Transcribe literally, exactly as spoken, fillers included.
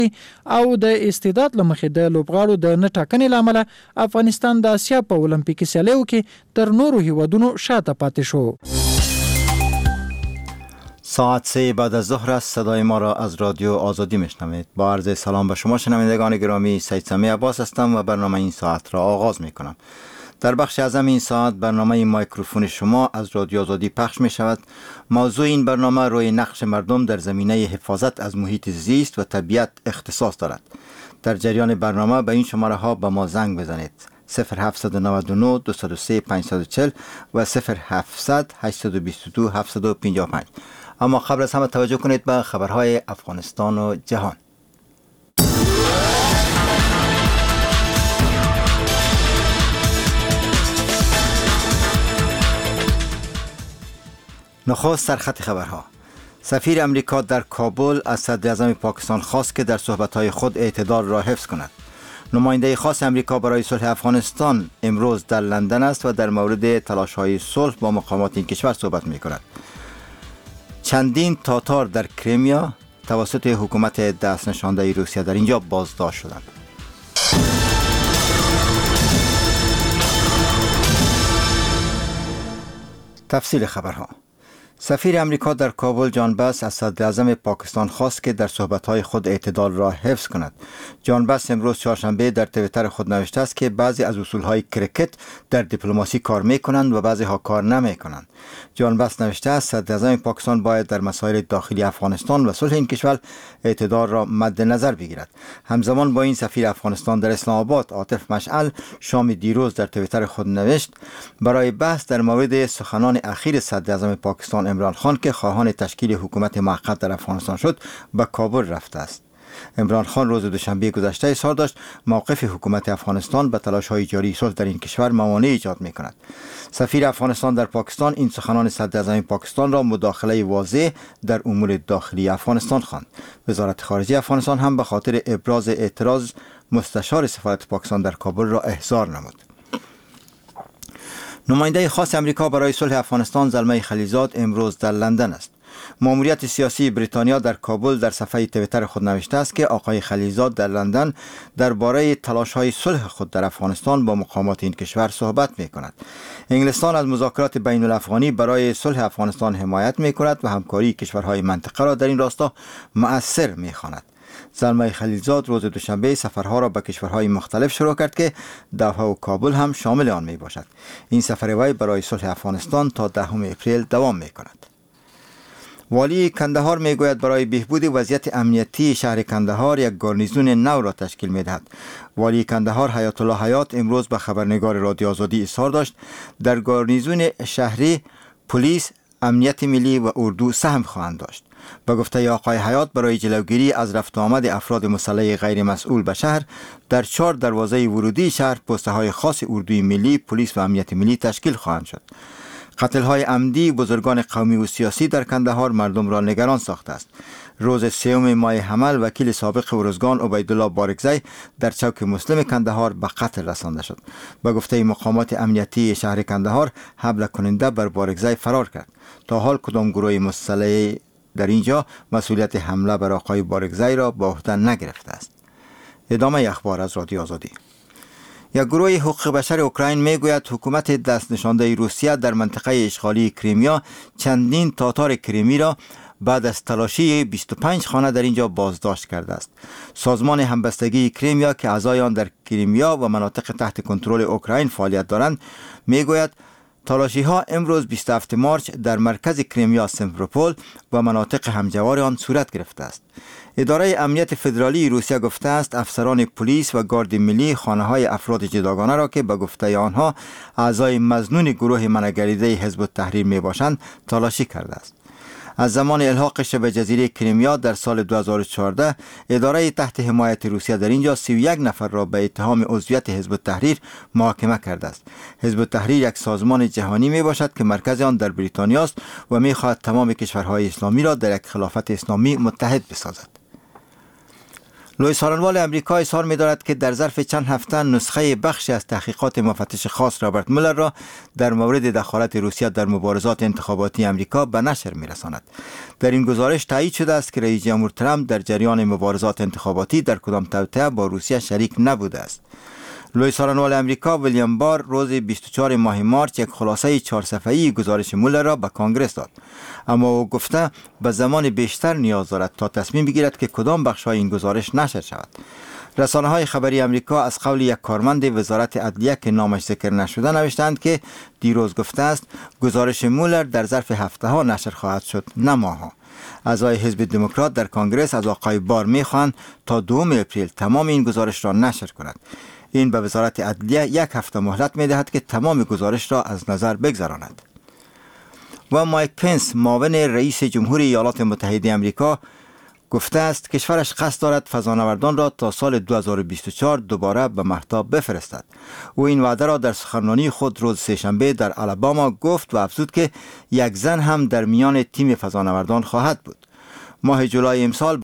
او د استعداد لمخې د لوبغاړو د نه ټاکنې لامل افغانستان د آسیا په المپیکي سیالیو کې تر نورو هیوادونو شاته پاتې شو. ساعت سه بعد از ظهر است. صدای ما را از رادیو آزادی میشنوید. با عرض سلام به شما شنوندگان گرامی، سید سمی عباس هستم و برنامه این ساعت را آغاز می کنم. در بخش اعظم این ساعت برنامه مایکروفون شما از رادیو آزادی پخش می شود. موضوع این برنامه روی نقش مردم در زمینه حفاظت از محیط زیست و طبیعت اختصاص دارد. در جریان برنامه به این شماره ها به ما زنگ بزنید: صفر هفت نه نه دو صفر سه پنج چهار صفر و صفر هفت هشت دو دو هفت پنج پنج. اما قبل از همه توجه کنید به خبرهای افغانستان و جهان. نخست سرخط خبرها. سفیر امریکا در کابل از صدر اعظم پاکستان خواست که در صحبت‌های خود اعتدال را حفظ کند. نماینده خاص امریکا برای صلح افغانستان امروز در لندن است و در مورد تلاش‌های صلح با مقامات این کشور صحبت می‌کند. چندین تاتار در کریمیا توسط حکومت دست نشانده روسیه در اینجا بازداشت شدند. تفصیل خبرها. سفیر امریکا در کابل جان بس از صدر اعظم پاکستان خواست که در صحبت‌های خود اعتدال را حفظ کند. جان بس امروز چهارشنبه در توییتر خود نوشته است که بعضی از اصولهای کرکت در دیپلماسی کار می‌کنند و بعضی ها کار نمی‌کنند. جان بس نوشته است صدر اعظم پاکستان باید در مسائل داخلی افغانستان و صلح این کشور اعتدال را مد نظر بگیرد. همزمان با این سفیر افغانستان در اسلام آباد عاطف مشعل شام دیروز در توییتر خود نوشت: برای بحث در مورد سخنان اخیر صدر اعظم پاکستان عمران خان که خواهان تشکیل حکومت موقت در افغانستان شد به کابل رفته است. عمران خان روز دوشنبه گذشته اظهار داشت موقف حکومت افغانستان به تلاش‌های جاری صلح در این کشور موانع ایجاد می‌کند. سفیر افغانستان در پاکستان این سخنان صدر اعظم پاکستان را مداخله واضح در امور داخلی افغانستان خواند. وزارت خارجه افغانستان هم به خاطر ابراز اعتراض مستشار سفارت پاکستان در کابل را احضار نمود. نماینده خاص امریکا برای صلح افغانستان زلمه خلیلزاد امروز در لندن است. ماموریت سیاسی بریتانیا در کابل در صفحه توییتر خود نوشته است که آقای خلیلزاد در لندن درباره تلاش‌های صلح خود در افغانستان با مقامات این کشور صحبت می‌کند. انگلستان از مذاکرات بین الافغانی برای صلح افغانستان حمایت می‌کند و همکاری کشورهای منطقه را در این راستا مؤثر می‌خواند. زلمه خلیلزاد روز دوشنبه سفرها را به کشورهای مختلف شروع کرد که دوحه و کابل هم شامل آن می باشد. این سفر وی برای صلح افغانستان تا دهم اپریل دوام می کند. والی کندهار می گوید برای بهبود وضعیت امنیتی شهر کندهار یک گارنیزون نو را تشکیل می دهد. والی کندهار حیات الله حیات امروز به خبرنگار رادیو آزادی اظهار داشت در گارنیزون شهری پلیس، امنیت ملی و اردو سهم خواهند داشت. به گفته آقای حیات برای جلوگیری از رفت آمد افراد مسلح غیر مسئول به شهر در چهار دروازه ورودی شهر پسته های خاص اردوی ملی، پلیس و امنیت ملی تشکیل خواهند شد. قتل های عمدی بزرگان قومی و سیاسی در کندهار مردم را نگران ساخته است. روز سوم ماه حمل وکیل سابق ارزگان عبیدالله بارکزی در چوک مسلم کندهار به قتل رسانده شد. به گفته مقامات امنیتی شهر کندهار حمله کننده بر بارکزی فرار کرد. تا حال کدام گروه مسلح در اینجا مسئولیت حمله بر آقای بارکزی را به عهده نگرفته است. ادامه اخبار از رادیو آزادی. یک گروه حقوق بشر اوکراین میگوید حکومت دست نشانده روسیه در منطقه اشغالی کریمیا چندین تاتار کریمی را بعد از تلاشی بیست و پنج خانه در اینجا بازداشت کرده است. سازمان همبستگی کریمیا که اعضای آن در کریمیا و مناطق تحت کنترل اوکراین فعالیت دارند میگوید تلاشی ها امروز بیست و هفتم مارس در مرکز کریمیا سیمفروپول و مناطق همجوار آن صورت گرفته است. اداره امنیت فدرالی روسیه گفته است افسران پلیس و گارد ملی خانه های افراد جداگانه را که به گفته آنها اعضای مظنون گروه منگریده حزب التحریر می باشند تلاشی کرده است. از زمان الحاق شبه جزیره کریمیا در سال دو هزار و چهارده اداره تحت حمایت روسیه در اینجا سی و یک نفر را به اتهام عضویت حزب التحریر محاکمه کرده است. حزب التحریر یک سازمان جهانی می باشد که مرکز آن در بریتانیا است و می خواهد تمام کشورهای اسلامی را در یک خلافت اسلامی متحد بسازد. لوئیس څارنوال امریکا اظهار می‌دارد که در ظرف چند هفته نسخه بخشی از تحقیقات مفتش خاص رابرت مولر را در مورد دخالت روسیه در مبارزات انتخاباتی امریکا به نشر می‌رساند. در این گزارش تایید شده است که رئیس جمهور ترامپ در جریان مبارزات انتخاباتی در کدام توطئه با روسیه شریک نبوده است. لوئیس څارنوال امریکا ویلیام بار روز بیست و چهارم ماه مارچ یک خلاصه چهار صفحه‌ای گزارش مولر را به کانگرس داد، اما او گفته به زمان بیشتر نیاز دارد تا تصمیم بگیرد که کدام بخش‌های این گزارش نشر شود. رسانه‌های خبری امریکا از قول یک کارمند وزارت عدلیه که نامش ذکر نشده نوشتند که دیروز گفته است گزارش مولر در ظرف هفته‌ها نشر خواهد شد، نه ماه‌ها. اعضای حزب دموکرات در کانگرس از آقای بار می‌خواهند تا دوم اپریل تمام این گزارش را نشر کند. این به وزارت عدلیه یک هفته مهلت می‌دهد که تمام گزارش را از نظر بگذراند. و مایک پنس معاون رئیس جمهور ایالات متحده آمریکا گفته است کشورش قصد دارد فضانوردان را تا سال دو هزار و بیست و چهار دوباره به مهتاب بفرستد. او این وعده را در سخنرانی خود روز سه‌شنبه در آلاباما گفت و افزود که یک زن هم در میان تیم فضانوردان خواهد بود. ماه جولای امسال